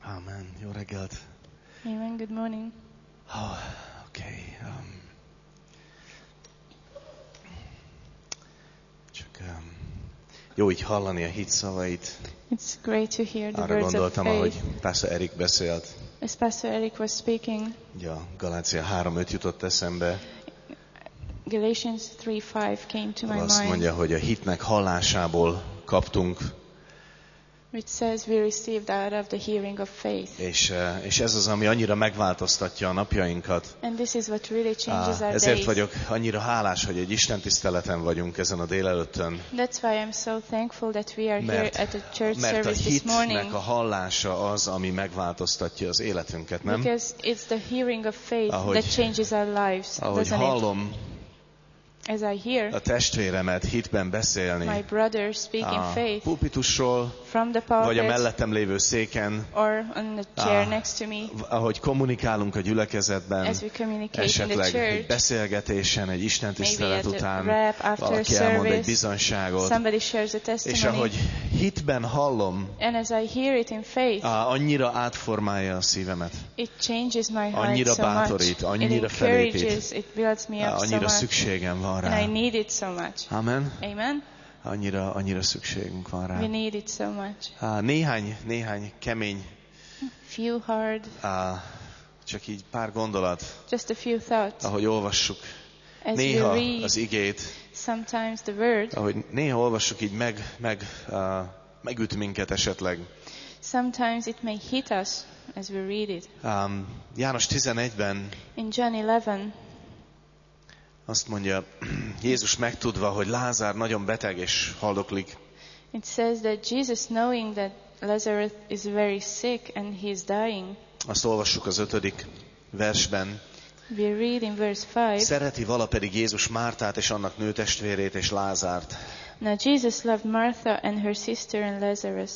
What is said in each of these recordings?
Amen. Jó reggelt. Amen. Good morning. Oh, okay. Jó így hallani a hit szavait. It's great to hear the Arra words of gondoltam, faith. ahogy Pastor Erik beszélt. As Pastor Eric was speaking, Ugye a Galácia 3:5 jutott eszembe. Galatians 3:5 came to my Azt mind, mondja, hogy a hitnek hallásából kaptunk, which says we received out of the hearing of faith. és ez az, ami annyira megváltoztatja a napjainkat. And this is what really changes our Ezért days. vagyok annyira hálás, hogy egy Isten tiszteleten vagyunk ezen a délelőttön. That's why I'm so thankful that we are here at the church Mert a service this morning. hitnek a hallása az, ami megváltoztatja az életünket, nem? Because it's the hearing of faith Ahogy- that changes our lives, Ahogy doesn't hallom it? As I hear a testvéremet hitben my beszélni, brother speak in a faith pulpitusról, from the vagy a pulpit mellettem lévő széken, or on the chair next to me, ahogy kommunikálunk a gyülekezetben, as we communicate in the esetleg egy church, beszélgetésen, egy Isten tisztelet maybe at a után rap after valaki elmond egy service, bizonyságot, somebody shares a és testimony, ahogy hitben hallom, and as I hear it in faith, annyira átformálja a szívemet, it changes my heart annyira so bátorít, much. It annyira felépít, encourages, it builds me up so annyira much, szükségem van and I rá. need it so much. Amen? Amen? Annyira szükségünk van rá. We need it so much. Néhány kemény, Few hard, csak így pár gondolat, just a few thoughts. ahogy olvassuk As néha we read az igét, sometimes the word, ahogy néha olvassuk, így megüt minket esetleg. sometimes it may hit us as we read it. János 11-ben In John 11, azt mondja, Jézus megtudva, hogy Lázár nagyon beteg és haldoklik, it says that Jesus, knowing that Lazarus is very sick and he is dying, azt olvassuk az 5. versben. we read in verse 5, Szereti vala pedig Jézus Mártát és annak nőtestvérét és Lázárt. now Jesus loved Martha and her sister and Lazarus.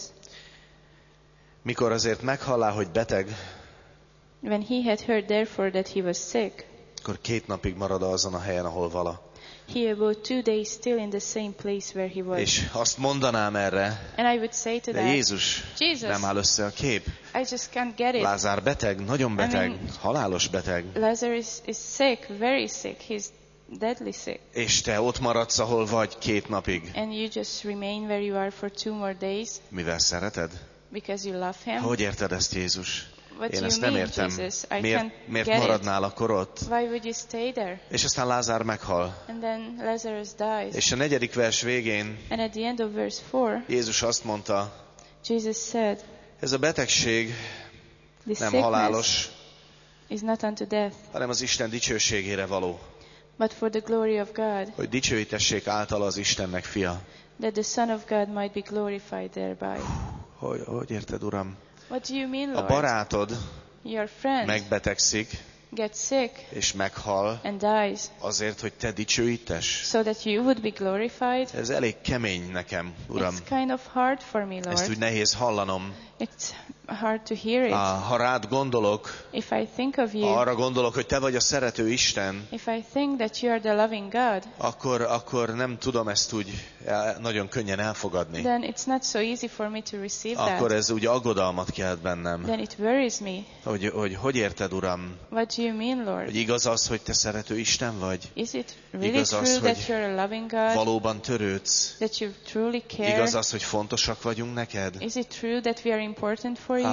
Mikor azért meghallá, hogy beteg, When he had heard therefore that he was sick, akkor 2 napig marad azon a helyen, ahol vala. he abode 2 days still in the same place where he was. És azt mondanám erre, And I would say to de that, Jézus, nem áll össze a kép. I just can't get it. Lázár beteg, nagyon beteg, I mean- halálos beteg. Lazarus is sick, very sick. He's deadly sick. És te ott maradsz, ahol vagy 2 napig. And you just remain where you are for 2 more days Mivel szereted? because you love him. Hogy érted ezt, Jézus? What Én do ezt you nem mean, értem. Jesus? I Miért can't get maradnál akkor ott? it. Why would you stay there? És aztán Lázár meghal. And then Lazarus dies. És a 4. vers végén And at the end of verse 4, Jézus azt mondta, Jesus said, ez a betegség this nem sickness halálos, is not unto death, hanem az Isten dicsőségére való. but for the glory of God, Hogy dicsőítessék általa az Istennek fia. that the Son of God might be glorified thereby. Hogy érted, Uram? What do you mean, A Lord? barátod Your friend megbetegszik, gets sick és meghal and dies azért, hogy te dicsőítess. so that you would be glorified. Ez elég kemény nekem, Uram. It's kind of hard for me, Ezt Lord. úgy nehéz hallanom. It's hard to hear it. Ha rád gondolok, If I think of you, arra gondolok, hogy te vagy a szerető Isten, if I think that you are the loving God, akkor nem tudom ezt úgy nagyon könnyen elfogadni. then it's not so easy for me to receive Akkor that. ez úgy aggodalmat kelt bennem. Then it worries me. Hogy érted, Uram? What do you mean, Lord? Hogy igaz az, hogy te szerető Isten vagy? Is it really Igaz az, true that hogy you're a loving God? Valóban törődsz? That you truly care? Igaz az, hogy fontosak vagyunk neked? Is it true that we are important for you?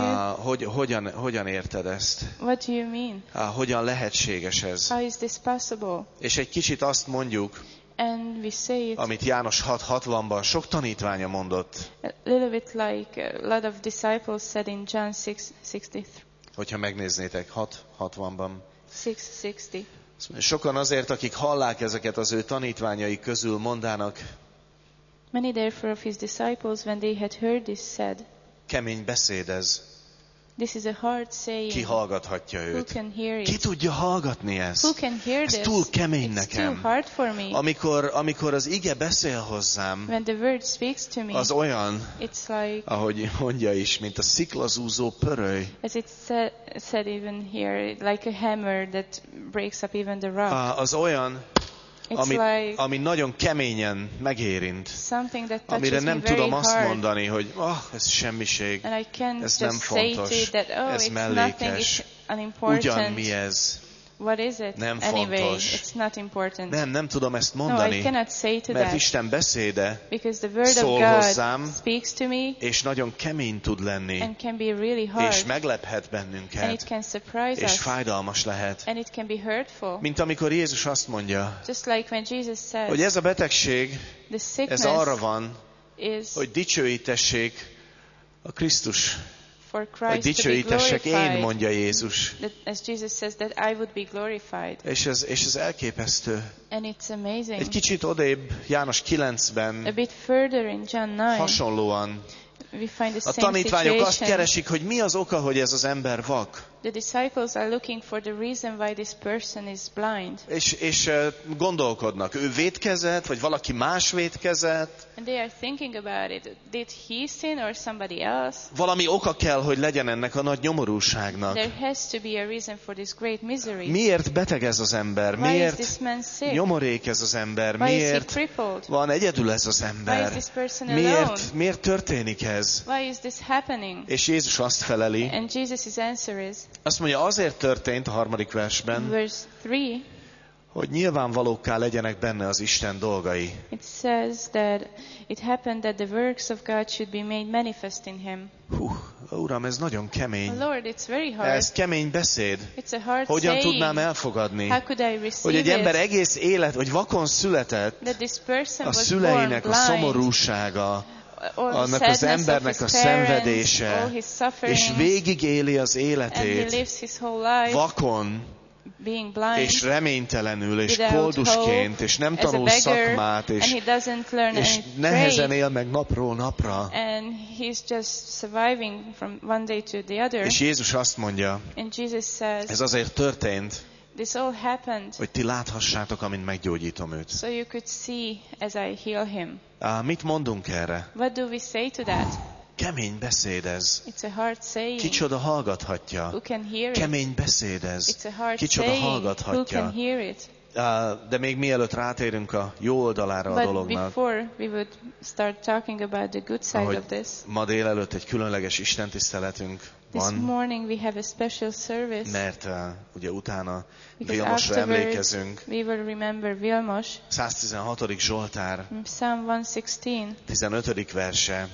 Hogyan érted ezt? What do you mean? Hogyan lehetséges ez? How is this possible? És egy kicsit azt mondjuk, And we say it amit János 6:60-ban sok tanítványa mondott, a little bit like a lot of disciples said in John 6:63. hogyha megnéznétek 6:60-ban. 6:60. Sokan azért, akik hallák ezeket az ő tanítványai közül mondának, Many therefore of his disciples, when they had heard this, said, kemény beszéd ez, this is a hard saying. ki hallgathatja Who őt? can hear Ki it? tudja hallgatni Who ezt? can hear Ez this? túl kemény It's nekem. too hard for me. Amikor az ige beszél hozzám, When the word speaks to me, az olyan, it's like, ahogy mondja is, mint a sziklazúzó pöröly. as it said even here, like a hammer that breaks up even the rock. Az olyan, ami nagyon keményen megérint, something that touches amire nem me very tudom azt hard. mondani, hogy ez semmiség, And I can't ez just nem say to fontos, it that, ez it's nothing, mellékes, it's unimportant. ugyan mi ez. What is it? Nem Anyway, fontos. it's not important. Nem tudom ezt No, I mondani, cannot say to mert that. Isten beszéde Because the word szól of God hozzám, speaks to me és nagyon kemény tud lenni, and can be really hard. és meglephet And bennünket, it can surprise és us. fájdalmas lehet. And it can be hurtful. Mint amikor Jézus azt mondja, Just like when Jesus says, hogy ez a betegség, the sickness ez arra van, is hogy dicsőítessék a Krisztus. for Hogy Christ to be dicsőítessek én, glorified. mondja Jézus. That, as Jesus says, that I would be glorified. És ez elképesztő. And it's amazing. Egy kicsit odébb János A 9-ben bit further in John 9, hasonlóan we find the a same tanítványok azt situation. keresik, hogy mi az oka, hogy ez az ember vak. The disciples are looking for the reason why this person is blind. És gondolkodnak, ő vétkezett, vagy valaki más vétkezett. And they are thinking about it. Did he sin or somebody else? Valami oka kell, hogy legyen ennek a nagy nyomorúságnak. There has to be a reason for this great misery. Miért beteg ez az ember? Why is Miért this man sick? nyomorék ez az ember? Why is he Miért crippled? van egyedül ez az Why is ember? this person alone? Miért történik ez? Why is this happening? És Jézus azt feleli, And Jesus' answer is, azt mondja, azért történt a 3. in versben, verse 3, hogy nyilvánvalókká legyenek benne az Isten dolgai. it says that it happened that the works of God should be made manifest in him. Uram, ez nagyon kemény. Oh Lord, it's very hard. Ez kemény beszéd. It's a hard Hogyan saying. tudnám elfogadni, How could I hogy receive egy ember it? egész élet, vagy vakon született, That this person a was szüleinek born a blind. szomorúsága, All the annak az sadness embernek of a his parents, szenvedése, all his sufferings, és végig éli az and he életét lives his whole life vakon, being blind, és reménytelenül, és without koldusként, hope, és nem as a tanul beggar, szakmát, and he doesn't learn és any nehezen trade, él meg napról napra. and he's just surviving from one day to the other. És Jézus azt mondja, And Jesus says, ez azért történt, this all happened hogy ti láthassátok, amint meggyógyítom őt. so you could see as I heal him. Mit mondunk erre? What do we say to that? Kemény beszéd ez. It's a hard saying. Kicsoda hallgathatja. Who can hear it? Kemény beszéd ez. It's a hard Kicsoda saying. Who hallgathatja. can hear it? De még mielőtt rátérünk a jó oldalára a But dolognak, before we would start talking about the good side ahogy of this, ma délelőtt egy különleges istentiszteletünk this van, morning we have a special service mert ugye utána because Vilmosra afterwards emlékezünk. we will remember Vilmos, 116. Zsoltár, Psalm 116, 15. verse.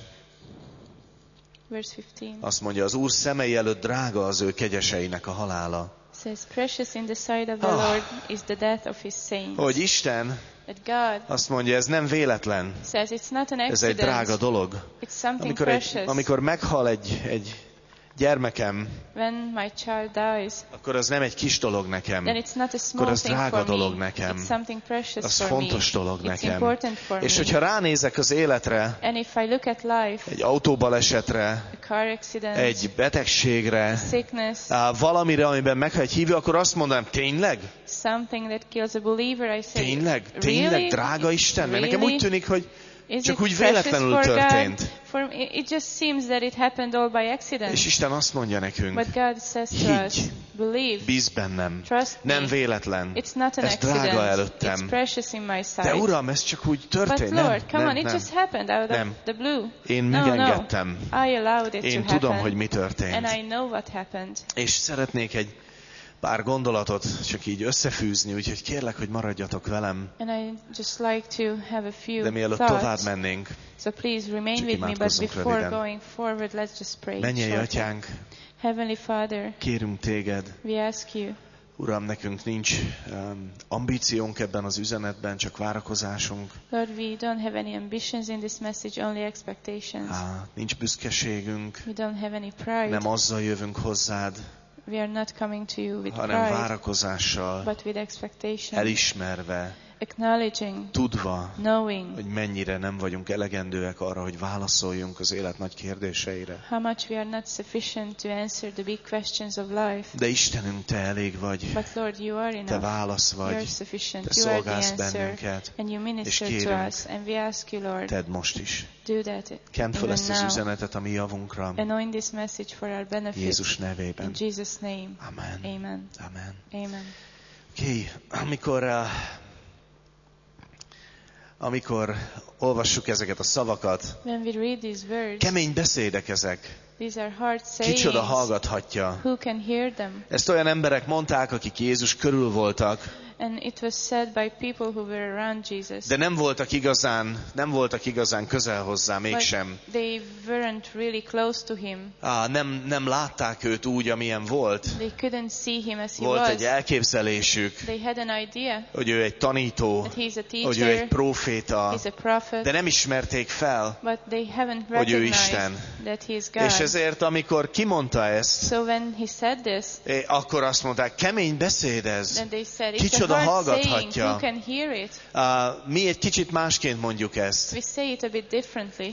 verse 15. Azt mondja, az Úr szemei előtt drága az ő kegyeseinek a halála. Says, precious in the sight of the Lord is the death of his saints. Hogy Isten That God azt mondja, ez nem véletlen, says it's not an ez egy drága accident, dolog. it's something Amikor, precious. amikor meghal egy gyermekem, When my child dies, akkor az nem egy kis dolog nekem. then it's not a small az thing drága for dolog me. nekem. It's something precious Az for fontos me. dolog It's nekem. important for És me. hogyha ránézek az életre, And if I look at life, egy autóbalesetre, a car accident, egy betegségre, sickness, valamire, amiben meghal egy hívő, akkor azt mondanám, tényleg? something that kills a believer, I say, Tényleg? Tényleg, really? drága Isten? Mert nekem Really? úgy tűnik, hogy Is csak it úgy precious véletlenül for történt. God? For me, it just seems that it happened all by accident. És Isten azt mondja nekünk, But God says to higgy, us, believe, bíz bennem, trust me. nem véletlen, It's not an ez drága accident. It's előttem. precious in my sight. De Uram, ez csak úgy But történt. Lord, come on, it nem. just happened out of Nem. the blue. Én No, megengedtem. no. I allowed it Én to tudom, happen. hogy mi And történt. I know what happened. És szeretnék egy pár gondolatot csak így összefűzni, úgyhogy kérlek, hogy maradjatok velem. And I just like to have a few De mielőtt thoughts. tovább mennénk, So please remain Csak with me, but imádkozzunk before röviden. going forward, let's just pray. mennyei shortly. atyánk, Heavenly Father, kérünk téged, we ask you, Uram, nekünk nincs ambíciónk ebben az üzenetben, csak várakozásunk, Lord, we don't have any ambitions in this message, only expectations. nincs büszkeségünk, We don't have any pride. nem azzal jövünk hozzád, We are not coming to you with hanem pride, várakozással, but with expectation, elismerve, acknowledging, tudva, knowing hogy mennyire nem vagyunk elegendőek arra, hogy válaszoljunk az élet nagy kérdéseire. how much we are not sufficient to answer the big questions of life. De Istenünk, Te elég vagy, But Lord, you are Te enough. válasz You are vagy, sufficient. Te You are the szolgálsz answer. bennünket, And you minister és to kérünk, us. And we ask you, Lord, tedd most is. do that Kent föl even ezt az now. üzenetet a mi javunkra, Anoint this message for our benefit. Jézus nevében. In Jesus' name. Amen. Amen. Amen. Amen. Oké, amikor amikor olvassuk ezeket a szavakat, when we read these words, kemény beszédek ezek. these are hard sayings. Kicsoda hallgathatja. Who can hear them? Ezt olyan emberek mondták, akik Jézus körül voltak, And it was said by people who were around Jesus. de nem voltak igazán közel hozzá mégsem. But they weren't really close to him. Nem látták őt úgy, amilyen volt. They couldn't see him as he Volt was. egy elképzelésük, They had an idea hogy ő egy tanító, that he's a hogy ő egy teacher, próféta, he's a prophet, de nem ismerték fel, but they haven't hogy ő recognized Isten. that he's És God. ezért, amikor kimondta ezt, So when he said this, akkor azt mondták, kemény beszéd ez. then they said, it's Kicsoda a hard hallgathatja. saying, who can hear it? Mi egy kicsit másként mondjuk ezt. We say it a bit differently.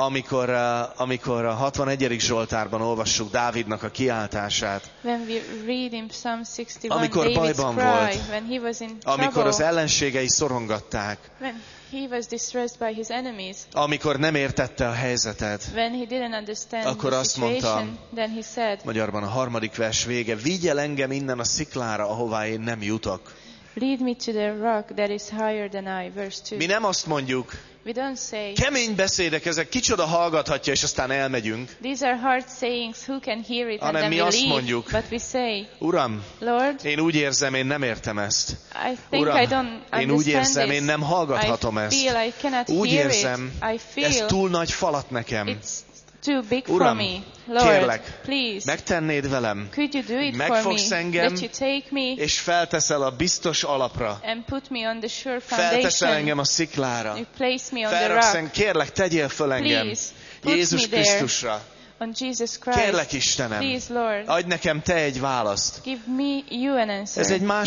Amikor a 61. Zsoltárban olvassuk Dávidnak a kiáltását, When we read in Psalm 61, amikor David's bajban cry, volt, when he was in amikor az trouble, ellenségei szorongatták, when he was distressed by his enemies, amikor nem értette a helyzetet, when he didn't understand akkor the azt mondta, situation, then he said, magyarban a 3. vers vége, vigy el engem innen a sziklára, ahová én nem jutok. lead me to the rock that is higher than I, verse 2. Mi nem azt mondjuk, We don't say, kemény beszédek ezek, kicsoda hallgathatja, és aztán elmegyünk. these are hard sayings, who can hear it, and Hanem then mi we azt leave. mondjuk, But we say, Uram, Lord, én úgy érzem, én nem értem ezt. I think Uram, I don't én úgy understand érzem, this. én nem hallgathatom I ezt. feel I cannot Úgy hear érzem, it. I ez feel túl nagy falat nekem. it's too big Uram, for me. Lord, kérlek, please, megtennéd velem, could you do it for megfogsz me? engem, That you take me és felteszel a biztos alapra. and put me on the sure Felteszel foundation. engem a sziklára. You place me on the Felraksz rock. kérlek, tegyél föl engem. Please, put Jézus me there. Krisztusra. On Jesus Christ. Kérlek, Istenem, Please, Lord, adj nekem te egy választ. give me you an answer.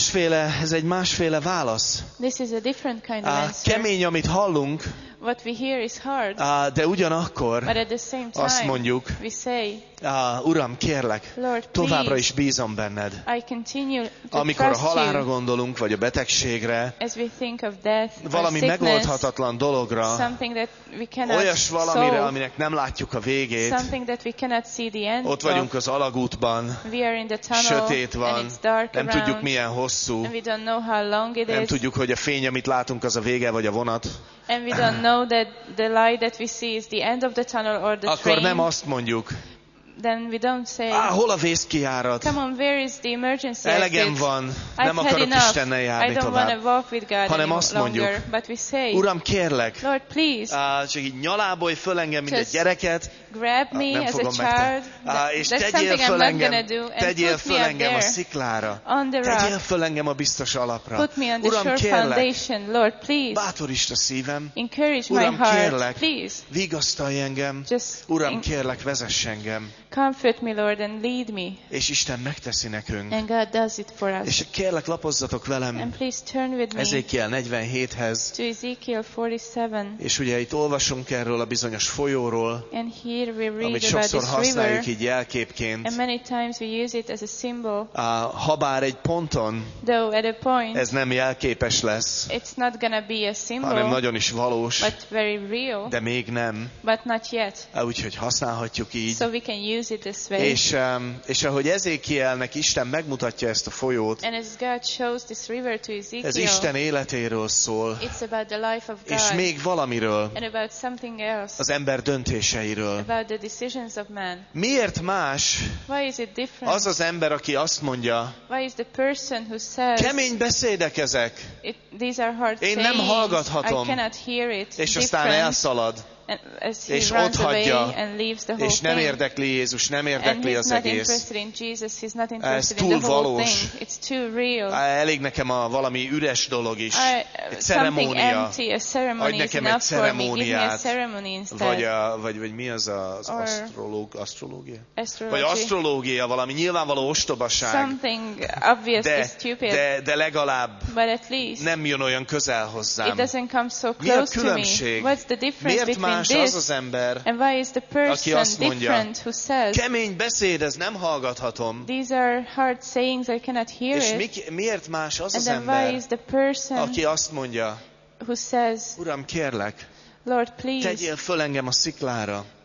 Ez egy másféle válasz. This is a different kind of answer. Kemény, amit hallunk, What we hear is hard, de ugyanakkor but at the same azt time, mondjuk, we say, Uram, kérlek, Lord, továbbra please, is bízom benned. I continue to Amikor a trust halálra you gondolunk, vagy a betegségre, as we think of death or valami sickness, megoldhatatlan dologra, something that we cannot olyas valamire, solve, aminek nem látjuk a végét, something that we cannot see the end ott vagyunk of. az alagútban, We are in the tunnel sötét and van, it's dark nem around tudjuk milyen hosszú, and we don't know how long it nem is tudjuk, hogy a fény, amit látunk, az a vége vagy a vonat, and we don't know that the light that we see is the end of the tunnel or the akkor train. nem azt mondjuk, Then we don't say, hol a vészkijárat? come on, where is the emergency Elegem exit? van, I've nem had akarok enough. Istennel I járni don't want to tovább. walk with God Hanem any azt longer. mondjuk, But we say, Uram, kérlek, Lord, please, csak így nyalábolj föl engem, mint egy Just gyereket, grab me nem as a fogom child. és That's tegyél something I'm föl not engem, going to do. And tegyél put me föl up engem a there sziklára, on the tegyél rock. föl engem a biztos alapra. Put me on the Uram, sure kérlek, foundation. Lord, please, bátorítsd a szívem, encourage my Uram, heart. kérlek, Please, vigasztalj engem, just Uram, kérlek, vezess engem, comfort me, Lord, and lead me. és Isten megteszi nekünk. And God does it for us. És kérlek, lapozzatok velem And please turn with me Ezékiel 47-hez, to Ezekiel 47. és ugye itt olvasunk erről a bizonyos folyóról, And here we read amit about sokszor this river. használjuk így jelképként. And many times we use it as a symbol. Habár egy ponton Though at a point, ez nem jelképes lesz, it's not going to be a hanem symbol, nagyon is valós, but very real, de még nem. but not yet. Úgyhogy használhatjuk így. So we can use it this way. És ahogy Ezékielnek Isten megmutatja ezt a folyót, And as God shows this river to ez Ezekiel, Isten életéről szól, it's about the life of és God még valamiről, and about something else, az ember döntéseiről. about the decisions of man. Miért más Why is it different? az az ember, aki azt mondja, Why is the person who says, kemény beszédek ezek, these are hard Én nem sayings, hallgathatom, I cannot hear it, és aztán different, elszalad, and as he és runs away otthagyja, and leaves the whole és nem thing. érdekli Jézus, nem And érdekli he's az not egész. interested in Jesus, he's not interested in túl the whole valós. thing. It's too real. Elég nekem valami üres dolog is, egy Something ceremónia, empty, a ceremony Adj is nekem enough egy for me. Give me a ceremóniát, ceremony instead. vagy mi az az Or asztrológia? Astrology. Vagy asztrológia, valami nyilvánvaló ostobaság, Something obviously stupid, de legalább but at least nem jön olyan közel it hozzám. doesn't come so Mi a close to me. különbség? What's the difference Miért between más az this az ember, and why is the aki azt person mondja, different who says, kemény beszéd, ez nem hallgathatom. these are hard sayings, I cannot hear És it. miért más az And az then why ember, is the person aki azt mondja, who says, Uram, kérlek, Lord, please, tegyél föl engem a sziklára,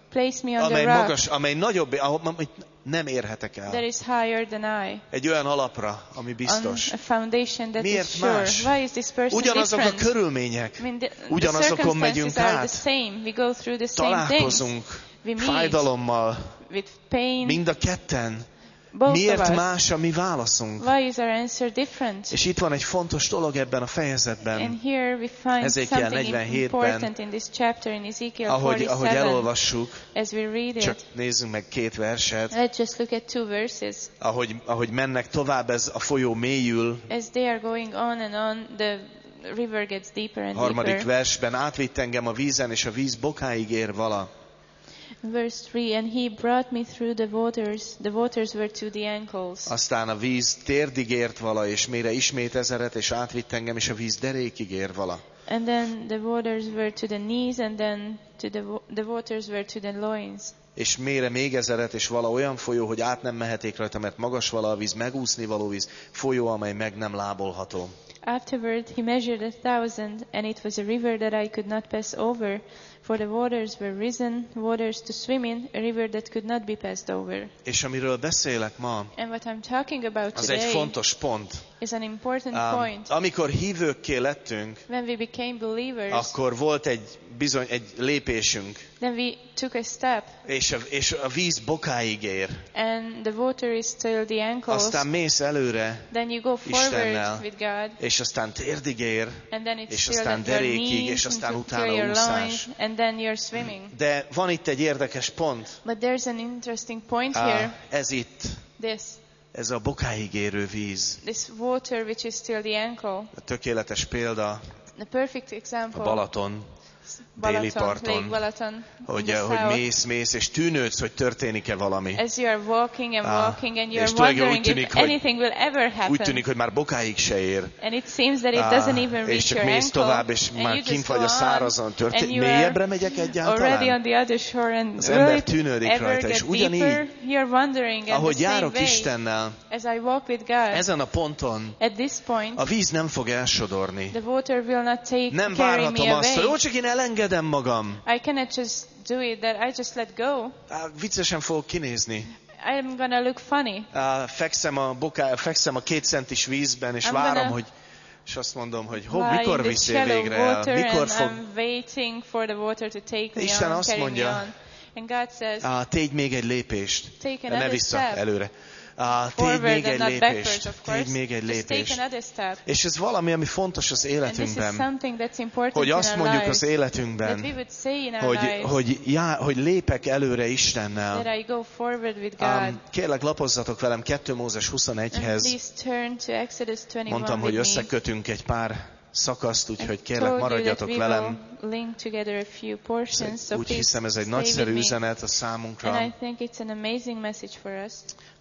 Place me on the rock magas, amely nagyobb, amit nem érhetek el. that is higher than I. Egy olyan alapra, ami On biztos. a foundation that Miért is sure. más? Why is this person Ugyanazok a different? körülmények, I mean, the ugyanazokon megyünk circumstances are the át, same. We go through the same things. találkozunk We meet fájdalommal, with pain. mind a ketten. Both Miért of us. más a mi válaszunk? Why is our answer different? És itt van egy fontos dolog ebben a fejezetben, And here we find Ezékiel something 47-ben, important in this chapter in Ezekiel ahogy 47. elolvassuk, As we read csak it, nézzünk meg 2 verset, let's just look at 2 verses. ahogy mennek tovább, ez a folyó mélyül, As they are going on and on, the river gets deeper and 3. deeper. versben, átvitt engem a vízen, és a víz bokáig ér vala. Verse 3, and he brought me through the waters were to the ankles. Aztán a víz térdig ért vala, és mélyre ismét ezeret, és átvitt engem, és a víz derékig ér vala. And then the waters were to the knees, and then to the waters were to the loins. És mélyre még ezeret, és vala olyan folyó, hogy át nem meheték rajta, mert magas vala a víz, megúszni való víz, folyó, amely meg nem lábolható. Afterward he measured 1,000, and it was a river that I could not pass over, for the waters were risen, waters to swim in, a river that could not be passed over. És amiről beszélek ma, And what I'm talking about az egy today fontos pont. is an important point. Amikor hívőkké lettünk, When we became believers, akkor volt egy lépésünk, then we took a step, és a víz bokáig ér. and the water is till the ankles. Aztán mész előre, Then you go Istennel, forward with God, és aztán térdig ér, and then it's és still aztán at your derékig, knees, és aztán till utána your úszás. loins, and then you're swimming. De van itt egy érdekes pont. But there's an interesting point here. Ez itt, ez a bokáig érő víz. This water which is till the ankle. A tökéletes példa The perfect a example. Balaton, déli parton, Lake Balaton, hogy mész, és tűnődsz, hogy történik-e valami. As you are walking and walking, and you és are wondering tűnik, if anything will ever happen. Úgy tűnik, hogy már bokáig se ér. And it seems that it doesn't even És reach csak your mész ankle. tovább, és And már you kint just vagy go a on, szárazon. and you Mélyebbre are megyek already egyáltalán? on the other shore, and Az will ember it tűnődik ever rajta, és get ugyanígy, deeper? You're wondering at ahogy the same járok way. Istennel, As I walk with God, ezen a ponton at this point, a víz nem fog elsodorni. the water will not Nem carry me várhatom azt, hogy away. csak én elengedem magam. I cannot just do it, that I just let go. Viccesen fogok kinézni. I'm gonna look funny. Fekszem a 2 centis vízben, és és azt mondom, hogy mikor viszél végre el, mikor fog... I'm waiting for the water to take me Isten on, azt carry me mondja, on. And God says, tégy még egy lépést, take de ne another vissza, step. előre. Tégy Forward még and egy not backwards, lépést, of course. tégy még egy Just take lépést. another step. És ez valami, ami fontos az And this is életünkben, something that's important hogy in azt our mondjuk lives, az that we életünkben, would say in our lives, hogy lépek előre Istennel. that I go forward with God. Kérlek, lapozzatok velem 2 Mózes And 21-hez. please turn to Exodus 21 Mondtam, hogy with me. összekötünk egy pár szakaszt, úgyhogy I kérlek, told you that maradjatok we velem. will link together a few portions, so Úgy please hiszem, ez egy stay nagyszerű with me. üzenet a And számunkra. I think it's an amazing message for us.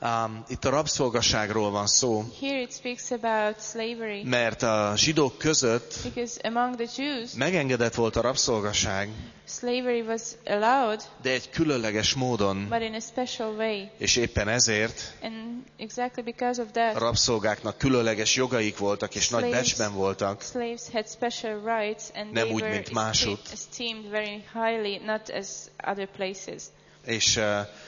Itt a rabszolgaságról van szó, Here it speaks about slavery, mert a zsidók között because among the Jews, megengedett volt a rabszolgaság, slavery was allowed, de egy különleges módon, but in a special way. és éppen ezért And exactly because of a that, rabszolgáknak különleges jogaik voltak, és nagy becsben voltak. slaves had special rights, and Nem they úgy, were mint másutt. esteemed very highly, not as other places. És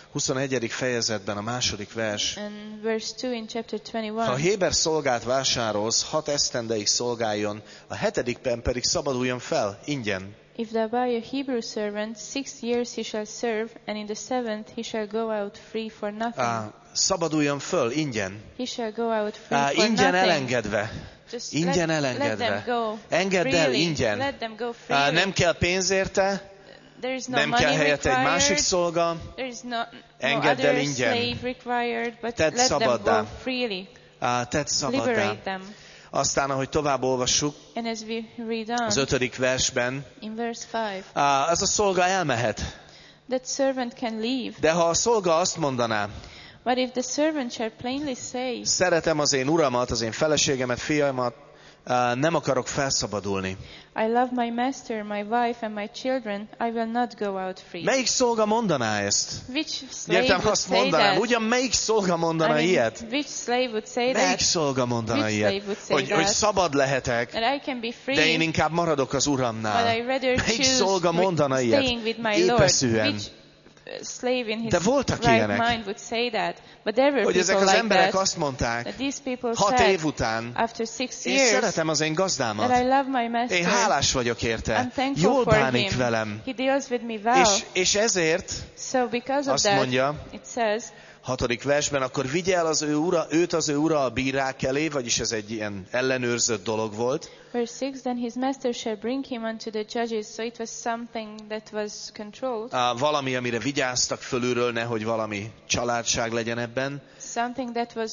21. fejezetben a 2. vers. And verse 2 in chapter Ha 21, héber szolgát vásárolsz, 6 esztendeig szolgáljon, a 7. pedig szabaduljon fel, ingyen. if thou buy a Hebrew servant, 6 years he shall serve, and in the 7th he shall go out free for nothing. Szabaduljon föl, ingyen. He shall go out free for Ingyen nothing. elengedve. Just Ingyen let elengedve. them go Engedd el freely. ingyen. Let them go freely. Nem kell pénz érte, There is no nem money kell helyette egy másik required. szolga. There is no Engedd el other ingyen. slave required, but Tedd let them szabaddá. go freely. Tedd szabaddá. Liberate them. Aztán, ahogy tovább olvassuk, And as we read on, az 5. versben, in verse 5, az a szolga elmehet. that servant can leave. De ha a szolga azt mondaná, But if the servant shall plainly say, szeretem az én uramat, az én feleségemet, fiaimat, nem akarok felszabadulni. I love my master, my wife and my children, I will not go out free. Melyik szolga mondaná ezt? Which slave Értem, would azt say mondanám. that? Ugyan melyik szolga mondaná ilyet? Which slave would say Melyik that? szolga mondaná Which ilyet? slave would say Hogy that? szabad lehetek, That I can be free, de én inkább maradok az but uramnál. I rather Melyik choose szolga mondana ilyet? staying with my Lord. Épeszűen. Which slave in his De voltak right ilyenek. mind would say that. But there were Hogy ezek people az like emberek that. azt mondták, That these people 6 said, év után, after 6 én years, szeretem az én that gazdámat. I love my master. Én hálás vagyok érte. I'm thankful Jól for bánik him. velem. He deals with me well. És ezért So because of azt that, mondja, it says, 6. versben, akkor vigye el őt az ő ura a bírák elé, vagyis ez egy ilyen ellenőrzött dolog volt. verse 6, then his master shall bring him unto the judges. So it was something that was controlled. Valami, amire vigyáztak fölülről, nehogy valami családság legyen ebben. Something that was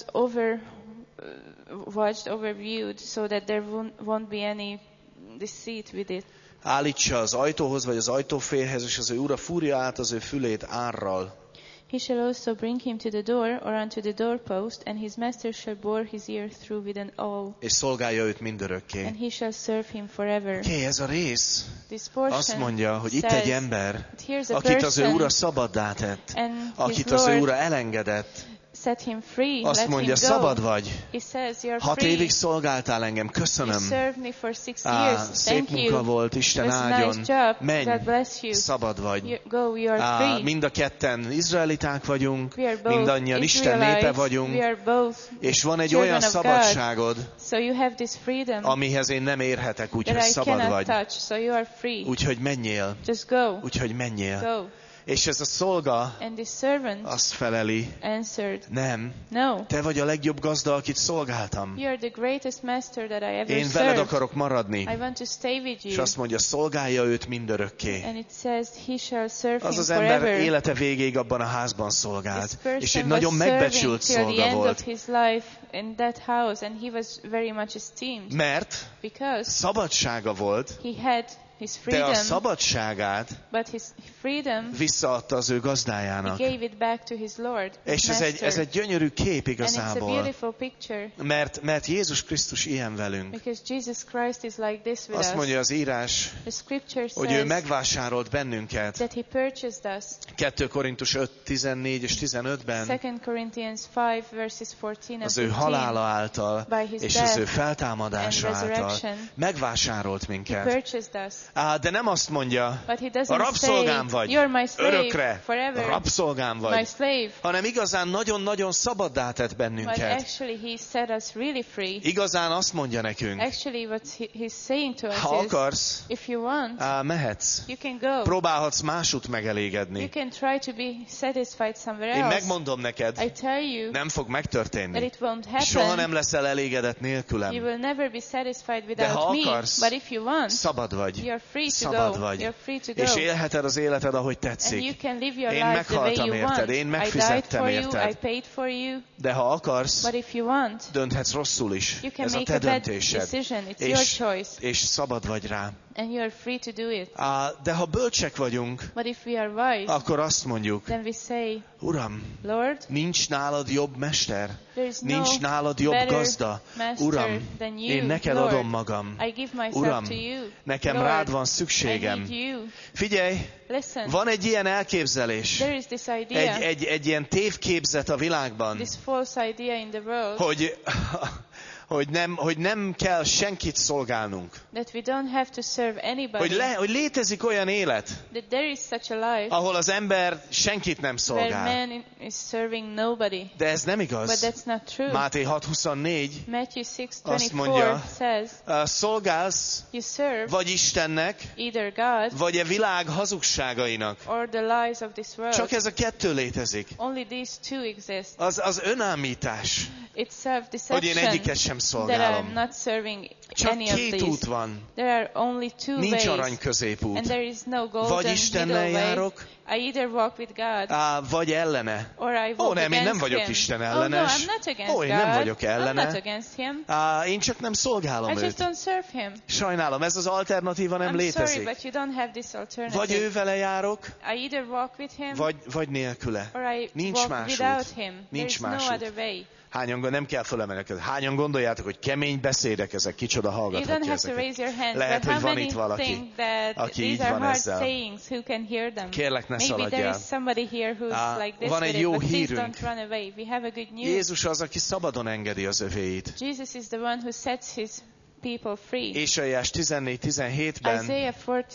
watched, overviewed, so that there won't be any deceit with it. Állítsa az ajtóhoz, vagy az ajtófélhez, és az ő ura fúrja át az ő fülét árral. He shall also bring him to the door, or unto the doorpost, and his master shall bore his ear through with an awl. És szolgálja őt mindörökké. And he shall serve him forever. Oké, ez a rész This portion azt mondja, hogy itt says egy ember, that here's a akit az ő person, ura szabaddá tett, and akit his az ő Lord ura elengedett, set him free, azt let mondja, him go. szabad vagy. He says, you're 6 free. évig szolgáltál engem, You köszönöm. served me for 6 years. Szép Thank munka you. volt, Isten It was a áldjon. nice job. Menj, God bless you. szabad vagy. Go, you are free. Mind a ketten izraeliták vagyunk, We are both mindannyian Isten népe Israelites. vagyunk, We are both és van egy children olyan of szabadságod, So you have this freedom amihez én nem érhetek, úgyhogy that I szabad cannot vagy. touch. So you are free. Úgyhogy menjél, Just go. úgyhogy menjél. Go. És ez a szolga And the servant azt feleli, answered, nem, no. te vagy a legjobb gazda, akit szolgáltam. You are the greatest master that I ever Én veled served. akarok maradni. I want to stay with És you. azt mondja, szolgálja őt mindörökké. And it says he shall serve Az him az ember forever. élete végéig abban a házban This szolgált. person És egy was nagyon serving megbecsült till the szolga end volt. of his life in that house, and he was very much esteemed Mert because szabadsága volt, he had his de a freedom, szabadságát but his freedom visszaadta az ő he gazdájának. gave it back to his Lord, his És master. ez egy gyönyörű kép And it's a igazából. beautiful picture Mert Jézus Krisztus ilyen velünk. because Jesus Christ is like this with Azt us. mondja az írás, The scripture hogy ő says megvásárolt bennünket. that he purchased us. 2 Korintus 5, 14 és 15-ben 2 Corinthians 5 verses 14 and az ő 15. halála által By his és death az ő feltámadása and által resurrection, megvásárolt He minket. purchased us. De nem azt mondja, But he a doesn't rabszolgám say, vagy, you're my slave örökre, forever, rabszolgám my vagy, slave. hanem igazán nagyon-nagyon szabaddá tett But bennünket. actually he set us really free. Igazán azt mondja nekünk, Actually what he's saying to us ha is, akarsz, if you want, mehetsz. you can go. Próbálhatsz másút You megelégedni. can try to be satisfied somewhere Én else. megmondom neked, I tell you nem fog that megtörténni. it won't happen. Soha nem leszel elégedett You nélkülem. will never be satisfied De ha without me. akarsz, But if you want, szabad vagy. you're free to Szabad go. vagy. You're free to go. És élheted az életed, ahogy And you tetszik. can live your Én life the way meghaltam you érted, want. én I died megfizettem for you, érted. I paid for you. De ha akarsz, But if you want, dönthetsz rosszul is. you can Ez a make te a bad döntésed. decision. It's your choice. És szabad vagy rá. And you are free to do it. De ha bölcsek vagyunk, But if we are wise, akkor azt mondjuk, then we say, Uram, Lord, nincs nálad jobb mester, there is no nincs nálad jobb better gazda. master Uram, than you, én neked Lord. adom magam. I give myself Uram, to you. nekem Lord, rád van I szükségem. need you. Figyelj, Listen, van egy ilyen elképzelés, there is this idea, egy ilyen tévképzet a világban, this false idea in the world, hogy nem kell senkit szolgálnunk. that we don't have to serve anybody. Hogy létezik olyan élet, That there is such a life ahol az ember senkit nem where szolgál. man is serving nobody. De ez nem But igaz. that's not true. Máté 6:24 Matthew azt 6:24 mondja, says, szolgálsz you serve vagy Istennek, either God vagy a világ hazugságainak. or the lies of this world. Csak ez a kettő létezik. Only these two exist. Az önállítás, It's hogy én egyiket self-deception sem that I'm szolgálom. not serving Csak any of két these. út van. There are only two Nincs ways. arany középút. And there is no Vagy golden Istennel middle way. járok, I either walk with God vagy ellene. or I walk Nem, én nem against vagyok Him. Isten Oh no, ellenes. I'm not against Én nem God. vagyok I'm not ellene. against Him. Én csak nem I szolgálom just őt. don't serve Him. Sajnálom, ez az alternatíva nem I'm sorry, létezik. but you don't have this Vagy alternative. ő vele járok, I either walk with Him vagy nélküle. or I Nincs walk más without út. Him. There Nincs is no más út. other way. Nem kell fölemelni. Hányan gondoljátok, hogy kemény beszédek ezek? Kicsoda You don't hallgathatja have to ezeket? raise your hands, Lehet, but hogy how van itt many valaki, think that aki így these are van hard ezzel. sayings? Who can hear them? Kérlek, ne Maybe there szaladjál. is somebody here who's like this van with egy it, jó but please hírünk. don't run away. We have a good news. Jézus az, aki szabadon engedi az övéit. Jesus is the one who sets his people free. Ézsaiás 14:17-ben Isaiah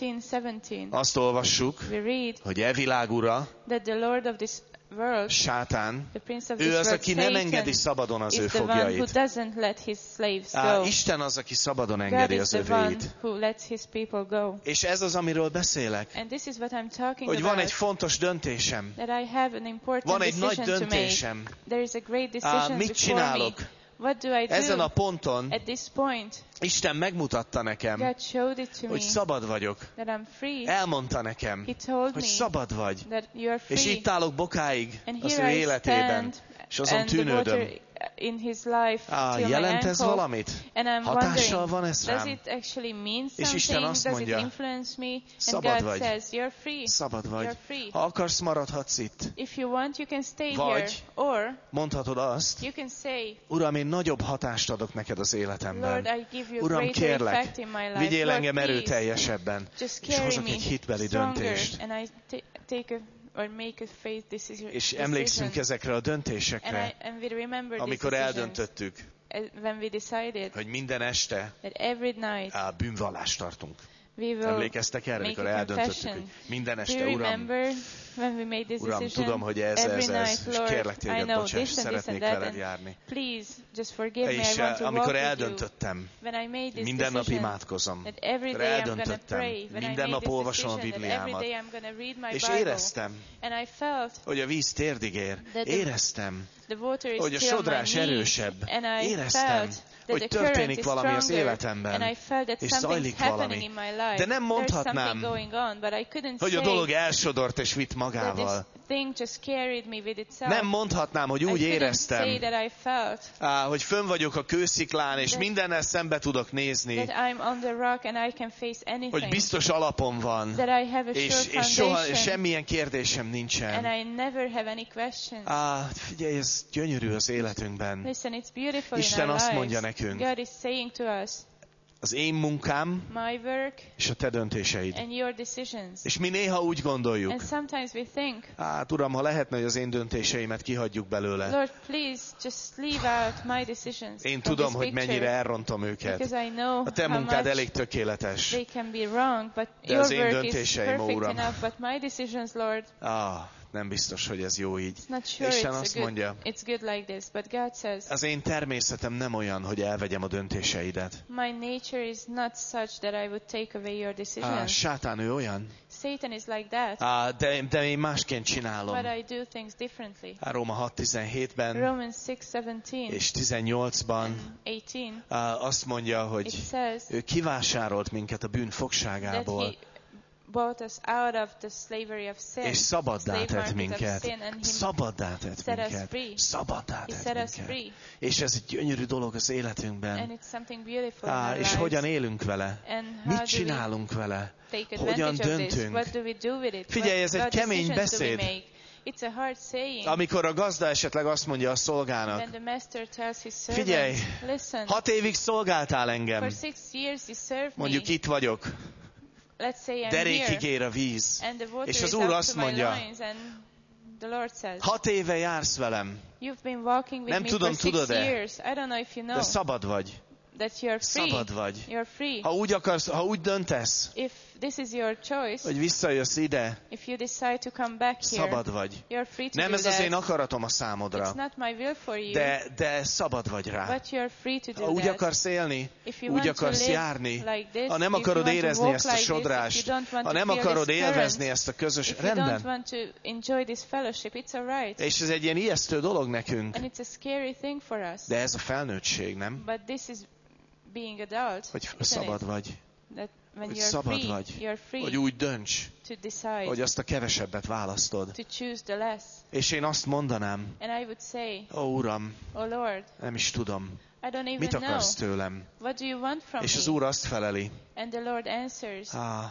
14:17. azt olvassuk, We read hogy e világ ura, that the Lord of this world, Sátán, the prince of ő this az, world, aki nem engedi Satan, szabadon az ő is the one who foglyait. doesn't let his slaves go. Isten az, aki szabadon God engedi is az the one övéit. who lets his people go. És ez az, amiről beszélek, And this is what I'm talking hogy van about. egy fontos döntésem, That I have an important van egy nagy decision to make. döntésem. There is a great decision Mit before csinálok? me. What do I Ezen do? a ponton At this point, Isten megmutatta nekem, God showed it to hogy me szabad vagyok. that I'm free. Elmondta nekem, He told hogy me szabad vagy. that you are És free. itt állok bokáig And az ő here I életében, stand, és azon and the water tűnődöm. in his life till my Jelent ez ankle. valamit? And I'm Hatással wondering, van ez does rám? it actually mean És Isten something? azt Does it mondja, influence me? And szabad God vagy. says, you're free. Szabad vagy. You're free. Ha akarsz, maradhatsz itt. If you want, you can stay Vagy here. Or mondhatod azt, you can say, Uram, én nagyobb hatást adok neked az Lord, életemben. I give you Uram, greater kérlek, effect in my life. vigyél Lord, engem please, erőteljesebben, just és carry hozok me egy hitbeli stronger, döntést. and I take a or make a faith És emlékszünk decision. ezekre a döntésekre, And we remember amikor these decisions eldöntöttük, when we decided hogy minden este that every night bűnvallást tartunk. we will Emlékeztek erre, make amikor a eldöntöttük, confession. hogy minden Do este, you Uram, remember when we made this Uram, decision? tudom, hogy ez, Every és night, Lord, kérlek I téged, know bocsáss, this and this and szeretnék that, veled and járni. please just forgive me. És I want to walk amikor with you. eldöntöttem, When I made this minden nap decision, imádkozom, that every day I'm gonna pray. When I minden made nap this olvasom a decision, that every Bibliámat, day I'm gonna read my és Bible. éreztem, And I felt hogy a víz térdig ér. that Éreztem, the water is hogy a till my sodrás knees. erősebb. And I Éreztem, felt that hogy the current történik is valami az stronger. életemben, And I felt that és something's zajlik happening valami. in my life. De nem There's mondhatnám, something going on, but I couldn't hogy a say dolog elsodort és vitt that magával. this thing just carried me with itself. Nem mondhatnám, hogy úgy I couldn't say éreztem, that I felt hogy fönn vagyok a kősziklán, és mindennel szembe tudok nézni, that I'm on the rock and I can face anything. hogy biztos alapom van, That I have a sure és soha foundation. semmilyen kérdésem nincsen. And I never have any questions. Figyelj, ez gyönyörű az életünkben. Listen, it's beautiful Isten in our azt lives. mondja nekünk, God is saying to us, az én munkám my work és a te döntéseid. and your decisions. És mi néha úgy gondoljuk, And sometimes we think, Uram, ha lehetne, hogy az én döntéseimet kihagyjuk belőle. Lord, please just leave out my decisions Én from tudom, this hogy picture, mennyire elrontom őket. because I know A te how munkád elég much tökéletes. they can be wrong, but De your az én work is döntéseim, perfect Uram. enough, but my decisions, Lord, Nem biztos, hogy ez jó így. it's not sure Isten azt mondja, it's good like this, but God says, az én természetem nem olyan, hogy elvegyem a döntéseidet. my nature is not such that I would take away your decisions. Sátán ő olyan, Satan is like that, de én másként csinálom. but I do things differently. Róma 6:17-ben Romans 6:17 és 18-ban 18, azt mondja, it hogy says ő kivásárolt minket a bűn that fogságából, he bought us out of the slavery of sin, és szabaddá slave tett market of minket. sin, and he Szabaddá tett set us minket. free. Szabaddá He tett set us minket. free. És ez egy gyönyörű dolog az And életünkben. it's something beautiful in our És lives. hogyan élünk vele? And how Mit do we csinálunk vele? take Hogyan advantage of this? döntünk? What do we do with it? Figyelj, ez egy What kemény decisions do we beszéd. make? It's a hard saying. Amikor a gazda esetleg azt mondja a szolgának, When the master tells his servant, figyelj, listen, 6 évig szolgáltál engem, for 6 years you served mondjuk me. itt vagyok, Let's say I'm derékig here, ér a víz, and the water és is az up Úr to azt my mondja, loins, and the Lord says, 6 éve jársz velem, you've been walking with Nem me tudom, for 6 tudod-e? years. I don't know if you know de szabad vagy. that you're free. Szabad vagy. You're free. Ha úgy akarsz, ha úgy döntesz, If this is your choice, hogy visszajössz ide, if you decide to come back here, szabad vagy. you're free to Nem do ez az that. én akaratom a számodra, It's not my will for you, de szabad vagy rá. but you're free to do Ha úgy that. akarsz élni, If you úgy want to akarsz live járni, like this, ha nem if akarod you want to érezni walk ezt a like this, if sodrást, you don't want ha to nem feel akarod this élvezni current, ezt a közös... if you don't Rendben. want to enjoy this fellowship, it's alright. És ez egy ilyen ijesztő dolog nekünk, And it's a scary thing for us. de ez a felnőttség, nem? But this is being adult, Hogy isn't szabad it? vagy, That when hogy you're szabad free, vagy, you're free hogy úgy dönts, to decide, hogy azt a kevesebbet választod. to choose the less. És én azt mondanám, And I would say, Uram, oh Lord, nem is tudom, I don't even mit know. akarsz tőlem? What do you want from És az me? Úr azt feleli, And the Lord answers,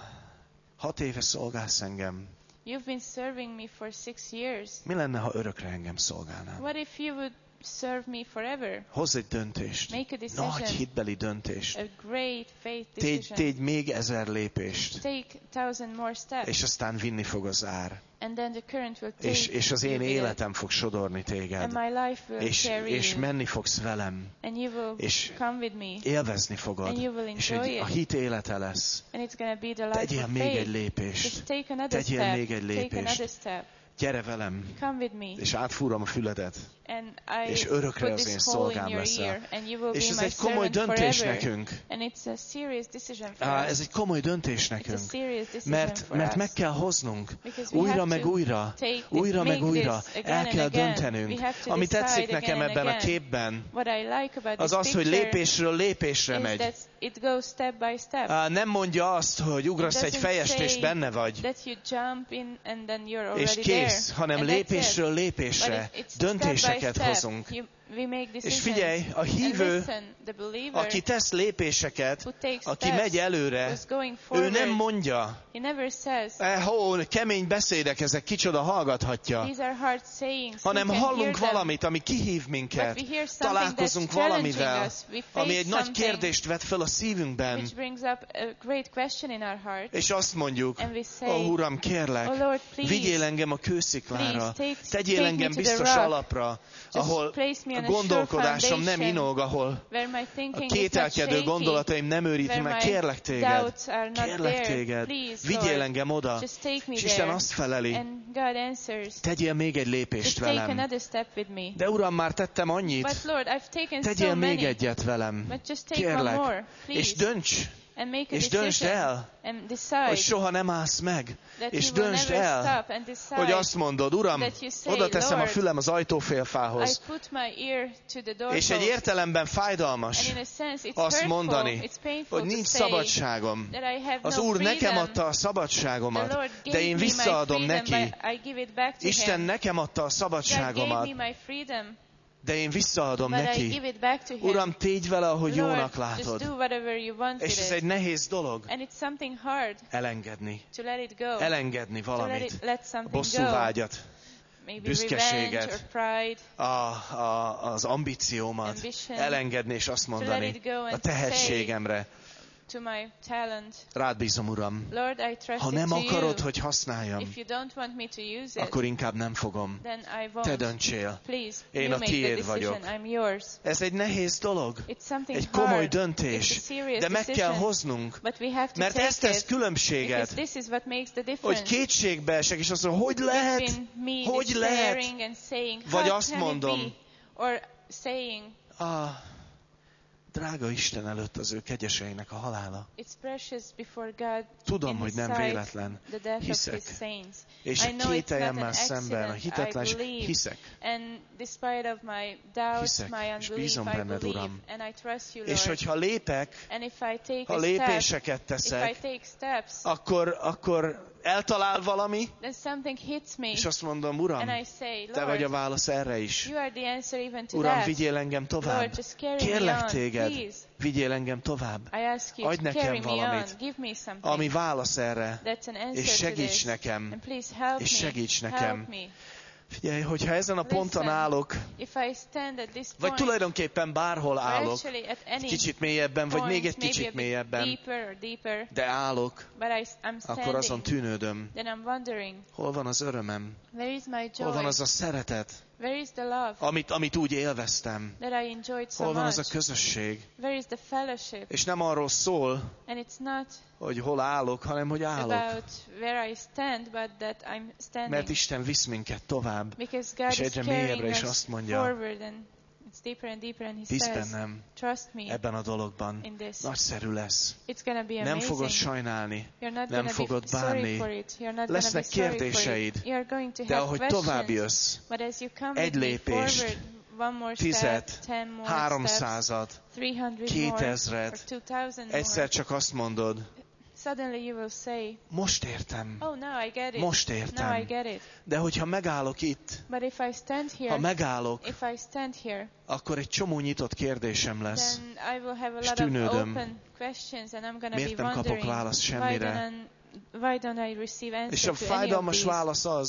6 éve szolgálsz engem, you've been serving me for 6 years. mi lenne, ha örökre engem szolgálnál? What if you would serve me forever. Hozz egy döntést. Make a decision. Nagy hitbeli döntést. A great faith decision. Tégy még 1000 lépést. Take 1000 more steps. És aztán vinni fog az ár. And then the current will take És az én életem fog sodorni téged. And my life will carry És you. menni fogsz velem. And you will És come with me. Élvezni fogod. And you will És enjoy a it. hit élete lesz. And it's going to be the life Tegyél of még egy faith. lépést. Just take another Tegyél step. még egy Take lépést. another step. Gyere velem. Come with me. És átfúrom a füledet. And I És örökre put az én this hole in szolgám your leszel. ear, and you will És be ez my egy komoly servant döntés forever. nekünk. And it's a serious decision for Ez us. egy komoly döntés It's a nekünk. serious decision for Mert us. meg kell hoznunk. Because we Újra have meg to újra. take this, Újra meg make újra. this again El kell and again. döntenünk. We have to Ami decide tetszik again nekem and ebben a again. képben, What I like about az this az, hogy picture lépésről lépésre is megy. that it goes step by step. Nem mondja azt, hogy ugrasz egy It doesn't fejest és say benne vagy. that you jump in and then you're És already kész, there. hanem And that's it. lépésről lépésre But it's döntéseket step by step. hozunk. We make decisions. És figyelj, a And hívő, listen, the believer aki tesz lépéseket, who takes aki steps, megy előre, who's going ő forward, nem mondja, he never says, kemény beszédek, ezek kicsoda hallgathatja, these are hard sayings, hanem who can hallunk hear them? valamit, ami kihív But minket, we hear something találkozunk that's challenging valamivel, us. We ami face egy nagy something kérdést vet fel a szívünkben, which brings up a great question in our heart. és azt mondjuk, And we say, Uram, kérlek, Oh Lord, please, vigyél engem a kősziklára, please, tegyél take engem me to the biztos rock. alapra, Just ahol place me a on a sure gondolkodásom nem foundation, inog, ahol where my a thinking is not kételkedő shaky, gondolataim nem őríti where meg. my Kérlek téged, doubts are not kérlek there. téged, Please, vigyél Lord, engem oda, just take me és Isten there. azt feleli, And God answers, tegyél még egy lépést just take velem. another step with me. De Uram, már tettem annyit, But Lord, I've taken tegyél so még many. egyet velem. But just take one Kérlek, more, please. és dönts, And make a és döntsd decision el, and decide hogy soha nem állsz meg, that és you will döntsd never el, stop and decide hogy azt mondod, Uram, that you say, oda teszem a Lord, fülem az I ajtófélfához, put my ear to the door és egy értelemben fájdalmas and in a sense it's azt hurtful, mondani, it's painful hogy to nincs say szabadságom. that I have Az no Úr freedom. nekem adta a The szabadságomat, Lord de gave én me my visszaadom freedom, neki. but I give it back to Isten him. nekem adta a God gave szabadságomat, me my freedom, de én visszaadom but I neki. give it back to him. Uram, tégy vele, ahogy Lord, jónak just látod. do whatever you want És with ez egy it. nehéz dolog, And it's something hard elengedni. to let it go. Elengedni To let valamit. let A something bosszúvágyat, Maybe büszkeséget, revenge or pride. az ambíciómat, Ambition. elengedni és azt mondani, it go and a tehetségemre, to my talent. rád bízom, Uram. Lord, I trust Ha it nem to akarod, you. hogy használjam, If you don't want me to use it, akkor inkább nem fogom. then I Te won't. döntsél. Please, Én you a make the tiéd decision. vagyok. I'm yours. Ez egy nehéz dolog, It's something egy komoly hard. It's döntés, a serious de meg kell decision. hoznunk, But we have to mert take ez tesz it, különbséget, because this is what makes the hogy difference kétségbe esek, és azt mondom, hogy lehet, between me hogy lehet, despairing and saying, vagy how azt can mondom, it be? Or saying, drága Isten előtt az ő kegyeseinek a halála. it's precious before God. Tudom, in hogy His nem sight, véletlen. the death Hiszek. of His saints. És I a know it's not an kételyemmel szemben, a accident. hitetlenség, I believe. hiszek. And despite of my doubts, Hiszek, my és unbelief, bízom I benned, believe. Uram. And I trust you, És Lord. hogyha lépek, And if I take ha a step, lépéseket if I teszek, take steps, akkor eltalál valami, then something hits me. és azt mondom, Uram, And I say, Te vagy a Lord, válasz erre is. you are the answer even to Uram, that. vigyél engem tovább. Lord, just carry me Kérlek on, téged, please. vigyél engem tovább. I ask you Adj to nekem carry me on. valamit, Give me something. ami válasz erre, That's an answer és to segíts this. nekem. And please help És me. segíts nekem. Help me. Figyelj, hogyha ezen a ponton Listen, állok, if I stand at this vagy point, tulajdonképpen bárhol or állok, actually at any kicsit mélyebben, vagy point, még egy maybe a kicsit bit mélyebben, deeper or deeper, de állok, but I'm akkor azon standing, tűnődöm. then I'm wondering, Hol van az örömem? where is my Hol van joy? az a szeretet, Where is the love amit úgy élveztem? that I enjoyed so Hol van az a much? közösség? Where is the fellowship? És nem arról szól, And it's not hogy hol állok, hanem hogy állok. about where I stand, but that I'm standing. Mert Isten visz minket tovább. Because God És is egyre mélyebbre carrying is us azt mondja, forward, and it's deeper and deeper, and He bíz says, bennem trust me ebben a dologban. in this. Nagyszerű lesz. It's gonna be Nem amazing. fogod sajnálni, You're not nem gonna fogod be sorry bánni. for it. You're not gonna be Lesznek sorry for kérdéseid, it. You're going to de have ahogy questions. tovább jössz, But as you come egy with me lépést, forward, one more 10, step, 10 more 300-at, steps, 300 more, 2000-et, or 2000 egyszer more, csak azt mondod, suddenly you will say, most értem, oh, now I get it. most Now I értem. get it. De hogyha megállok itt, But if I stand ha here, megállok, if I stand here, akkor egy csomó nyitott kérdésem lesz. then I will have a És lot of tűnődöm. open questions, and I'm going to Miért be nem kapok wondering, választ semmire? why don't I receive answer És a to any of fájdalmas these? válasz az,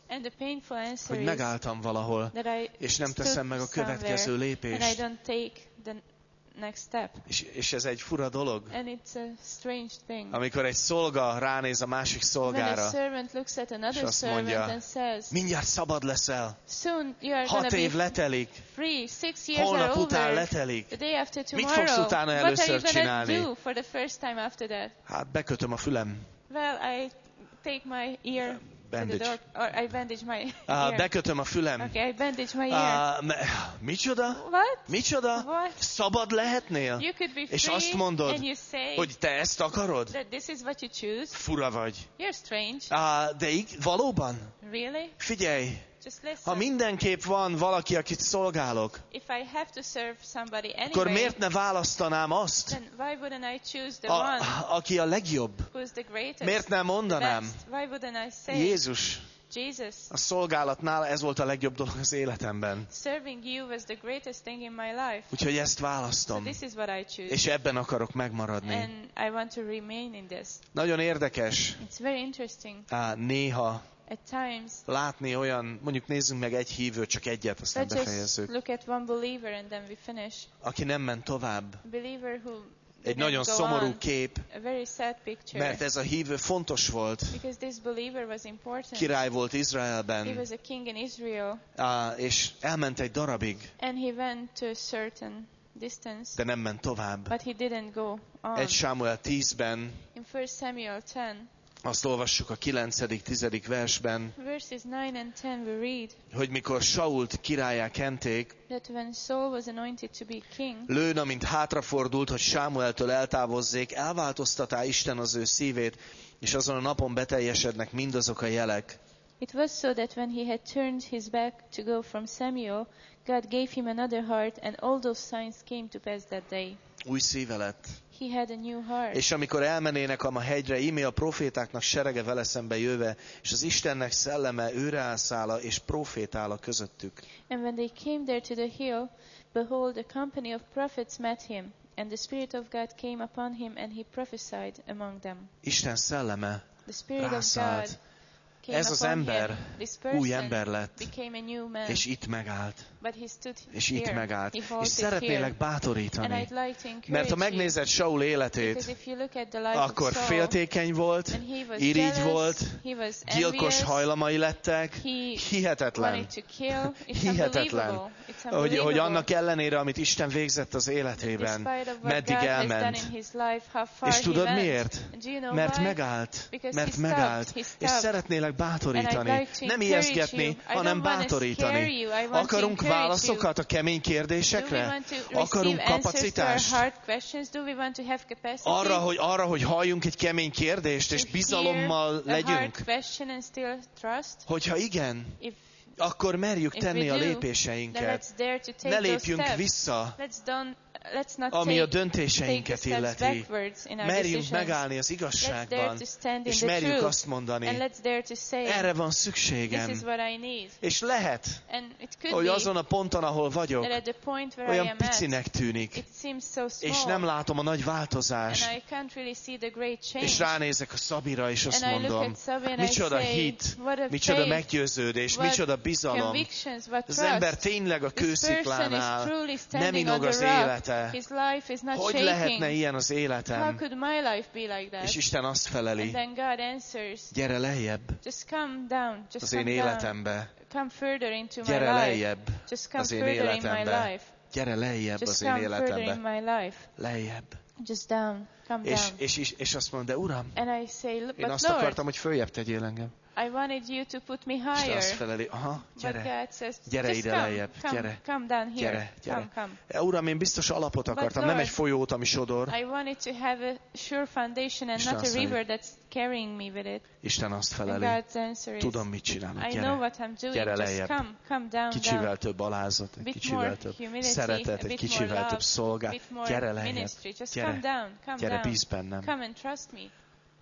And the painful answer hogy is megálltam valahol, that I és nem stood teszem meg a következő somewhere and I lépést. don't take the next step. És ez egy fura dolog. And it's a strange thing. Amikor egy szolga ránéz a másik When a szolgára, servant looks at és another azt servant mondja, and says, mindjárt szabad leszel, soon you are 6 going to év be letelik, free, 6 years are holnap után over, letelik. the day after Mit tomorrow. fogsz utána What are you először going to csinálni? do for the first time after that? Hát bekötöm a fülem. Well, I take my ear to the Bandage. door, or I bandage my ear. Bekötöm a fülem. Okay, I bandage my ear. Micsoda? What? Micsoda? What? Szabad lehetnél? You could be És free azt mondod, and you say hogy te ezt akarod? that this is what you choose. Fura vagy. You're strange. De valóban? Really? Figyelj, Just listen. ha mindenképp van valaki, akit szolgálok, If I have to serve somebody akkor anyway, miért ne választanám azt, then why wouldn't I choose the one aki a legjobb? who's the greatest, Miért nem the mondanám? best? Why wouldn't I say Jézus, Jesus? a szolgálatnál ez volt a legjobb dolog az életemben. Serving you was the greatest thing in my life. Úgyhogy ezt So választom. this is what I choose. És ebben akarok megmaradni. And I want to remain in this. Nagyon érdekes It's very interesting. néha At times, látni olyan, mondjuk nézzünk meg egy hívőt, csak egyet, aztán let's just befejezzük, look at one believer and then we finish. aki nem ment tovább. A believer who Egy didn't nagyon go szomorú on. kép, A very sad picture. mert ez a hívő fontos volt. Because this believer was important. Király volt He Izraelben, was a king in Israel. és elment egy darabig, And he went to a certain distance. de nem ment tovább. But he didn't go on. 1 Sámuel 10-ben In 1 Samuel 10, azt olvassuk a 9.-10. versben, verses 9 and 10 we read hogy mikor Sault királlyá kenték, that when Saul was anointed to be king, lőn, amint hátrafordult, hogy Sámueltől eltávozzék, elváltoztatá Isten az ő szívét, és azon a napon beteljesednek mindazok a jelek. it was so that when he had turned his back to go from Samuel, God gave him another heart, and all those signs came to pass that day. Új szíve lett. He had a new heart. És amikor elmenének a hegyre, íme a profétáknak serege vele szembe jöve, és az Istennek szelleme őreálszála és profétála közöttük. And when they came there to the hill, behold, a company of prophets met him, and the Spirit of God came upon him, and he prophesied among them. Isten szelleme The Spirit of rászállt. God came Ez az upon ember him. This új ember person lett, became a new man. és itt megállt. But he stood És here. itt megállt. He És halted szeretnélek here. And bátorítani. I'd like to encourage Mert ha you, megnézed Saul életét, because if you look at the life akkor of Saul, féltékeny volt, and he was irigy jealous, volt, he was gyilkos envious, hajlamai lettek. he Hihetetlen. wanted to kill. It's Hihetetlen, unbelievable. It's hogy unbelievable. annak ellenére, amit Isten végzett az életében, Despite of what meddig God has done elment. in his life, how far És he tudod went. miért? Do you know Mert why? megállt. Because Mert he megállt. stopped. És He stopped. szeretnélek And I'd bátorítani. like to Nem encourage ijesztgetni, you. I hanem don't wanna bátorítani. scare you. I want to Akarunk encourage válaszokat a kemény Do we kérdésekre? want to Akarunk receive answers to our kapacitást? hard questions? Do we want to have capacity? Arra, hogy halljunk egy kemény kérdést, és to bizalommal hear a legyünk? hard question and still trust? Hogyha igen, If akkor merjük If tenni we a do, then lépéseinket. let's dare to take Ne those lépjünk steps. vissza, Let's not ami a take the döntéseinket steps illeti. backwards in our Merjünk decisions. megállni az Let's dare igazságban, to stand in és the merjük truth. azt And mondani, let's dare to say, erre van this szükségem. is what I need. És lehet, And it could hogy be azon a ponton, ahol vagyok, that at the point where I olyan am picinek at, tűnik, it seems so és small. nem látom a nagy And változást, I can't really see the great change. és ránézek a Szabira, és azt And I look mondom, at Sabi and I micsoda say, hit, what a micsoda faith, meggyőződés, what micsoda bizalom. convictions, what Az trust. ember tényleg a This person is kősziklánál truly nem standing on inog az the rock. élete. His life is not Hogy shaking. lehetne ilyen az How életem? could my life be like that? És Isten azt And feleli, then God answers, gyere lejjebb just come down, just az én come down. életembe, Come further into my gyere life. lejjebb Just come az én further in my életembe, life. gyere lejjebb Just az én come further in életembe, my life. lejjebb. Just down. Come down. És azt mondja, de Uram, And I say, én but azt Lord, akartam, hogy följebb tegyél engem. I wanted you to put me És te azt higher. feleli, aha, But gyere, God says, gyere just ide come, lejjebb, gyere, come down here. gyere, gyere. Come. Uram, én biztos alapot akartam, nem Lord, egy folyót, ami sodor. I wanted to have a sure foundation and Isten not azt a mondja, river that's carrying me with it. Isten azt And feleli, God's answer is, tudom, mit csinálok, I know gyere. what I'm doing. Gyere Just lejjebb. come down, Kicsivel down. több alázat, egy Bit kicsivel more több humility, szeretet, a egy bit kicsivel more több love, szolgál. bit more Gyere lejjebb, ministry. Just gyere, come down, come gyere, down. bízz bennem. Come and trust me.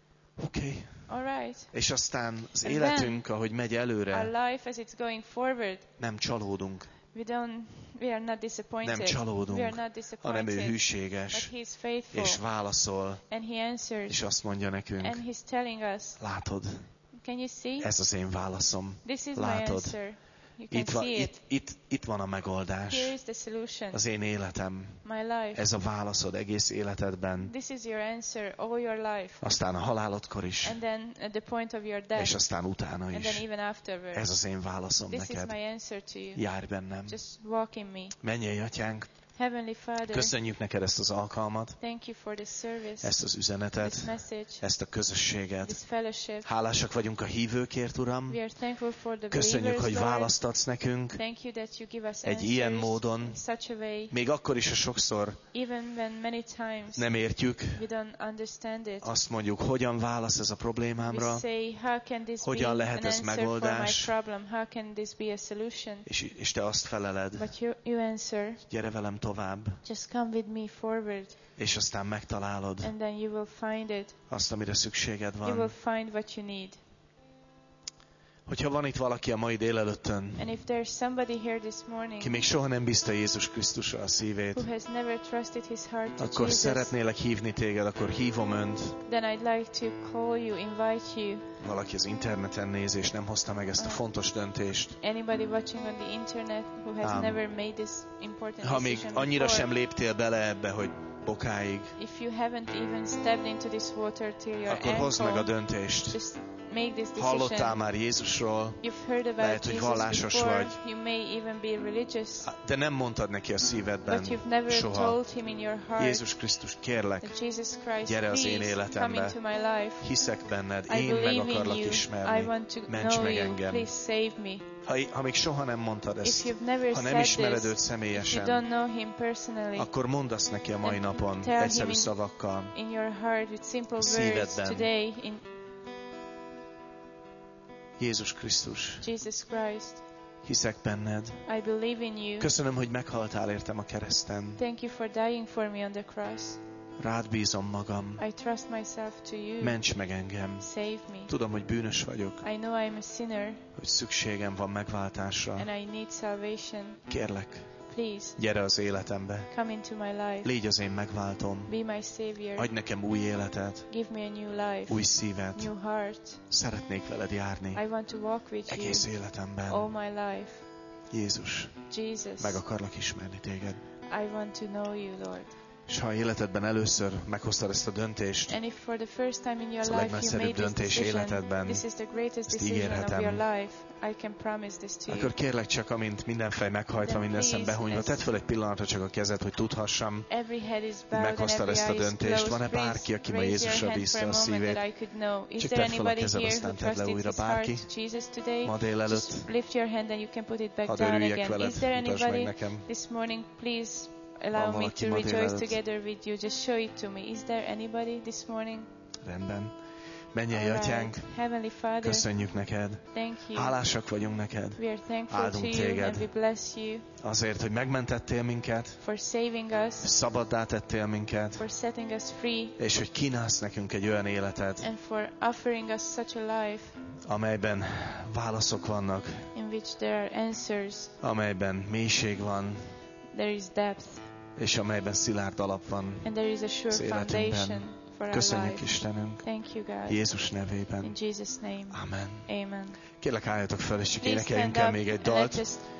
Oké. All right. És aztán az And életünk, ahogy megy Our előre, life as it's going forward, nem csalódunk, we are not disappointed. nem csalódunk, We are not hanem ő disappointed. But hűséges, He's faithful. és válaszol, And He answers. és azt mondja nekünk, And He's telling us, látod, Can you see? Ez az én válaszom. This is my Látod? answer. You can see it. Itt van a megoldás. Here is the solution. Az én életem. My life. Ez a válaszod egész életedben. This is your answer all your life. Aztán a halálodkor is. And then at the point of your death. És aztán utána And is. then even afterwards. Ez az én válaszom This is neked. my answer to you. Járj bennem. Just walk in me. Mennyei Atyánk, Heavenly Father, köszönjük neked ezt az alkalmat, thank you for this service, ezt az üzenetet, this message, ezt a közösséget. this fellowship. Hálásak vagyunk a hívőkért, Uram. We are thankful for the Köszönjük, believers, hogy Lord. választ adsz nekünk. Thank you that you give us Egy answers ilyen módon, in such a way, még akkor is, ha sokszor even when many times nem értjük, we don't understand it. azt mondjuk, hogyan válasz ez a We problémámra, say, how can this be hogyan an lehet ez answer for my megoldás, problem? How can this be a solution? és te azt feleled, But you answer, gyere velem tovább, just come with me forward, és aztán megtalálod and then you will find it. azt, amire szükséged You will van. find what you need. Hogyha van itt valaki a mai délelőttön, And if there's somebody here this morning ki még soha nem bízta Jézus Krisztusra a who szívét, has never trusted his heart to akkor Jesus, szeretnélek hívni téged, akkor hívom önt. then I'd like to call you, invite you. Valaki az interneten néz, és nem hozta meg ezt a fontos döntést. Anybody watching on the internet who has Ám. never made this important Ha még decision annyira before, sem léptél bele ebbe, hogy bokáig, if you haven't even stepped into this water till your akkor hozd meg a ankle, döntést. just make this Hallottál decision. már Jézusról, You've heard about lehet, hogy Jesus vallásos before. vagy. You may even be religious, de nem mondtad neki a szívedben but you've never soha. told him in your heart Jézus Krisztus, kérlek, that Jesus Christ, gyere az én please come életembe. into my life. Hiszek benned, I én meg believe in akarlak you. I ismerni. want to Ments know meg you. engem. Please save me. Ha még soha nem mondtad If ezt, you've never ha nem said ismered this, őt if you személyesen, don't know him personally, akkor mondd azt neki a mai then napon, tell him egyszerű in- szavakkal. in your heart with simple words szívedben. today, in Jézus Krisztus, Jesus Christ, hiszek benned. I believe in you. Köszönöm, hogy meghaltál értem a kereszten. Thank you for dying for me on the cross. Rád bízom magam. I trust myself to you. Ments meg engem. Save me. Tudom, hogy bűnös vagyok, I know I'm a sinner hogy szükségem van megváltásra. and I need salvation. Kérlek, Please, gyere az életembe. come into my life. Légy az én megváltom. Be my savior. Adj nekem új életet, Give me a new life, új szívet. new heart. Szeretnék veled járni I want to walk with you egész életemben. all my life. Jézus, Jesus, meg akarlak ismerni téged. I want to know you, Lord. És ha életedben először meghoztad ezt a döntést, And if for the first time in your Ez a life you legnagyszerűbb made this döntés decision, életedben. this is the greatest Ezt decision of ígérhetem. your life, I can promise this to akkor you. kérlek csak, amint minden fej meghajtva, Then minden szem please, behunyva, as- tedd fel egy pillanatra csak a kezed, hogy tudhassam, Every head is bowed and meghoztad every ezt a eye is döntést. closed. Van-e Please bárki, aki ma raise Jézusra your hand bízta for a a moment szívét? that I could know. Is Csak there tedd fel a anybody kezed, here aztán who tedd le trusted újra. his heart Bárki? to Jesus today? Ma délelőtt, Just lift your hand and you can put it back hadd down örüljek again. veled, Is there mutasd meg anybody nekem. this morning? Please allow Van me valaki to ma rejoice délelőtt? together with you. Just show it to me. Is there anybody this morning? Rendben. Mennyei All Atyánk, right. Heavenly Father, köszönjük neked. thank you. Hálásak vagyunk neked We are thankful Áldunk to you téged. and we bless you azért, hogy megmentettél minket, for saving us, szabaddá tettél minket, for setting us free, és hogy kínálsz nekünk egy olyan életet, and for offering us such a life amelyben válaszok vannak, in which there are answers, amelyben mélység van, there is depth, és amelyben szilárd alap van and there is a sure az életünkben. foundation for our Köszönjük life. Istenünk, Thank you, God. Jézus In nevében. Jesus' name. Amen. Amen. Kérlek, álljatok fel, és csak Please énekeljünk stand el up még egy and dalt. let's just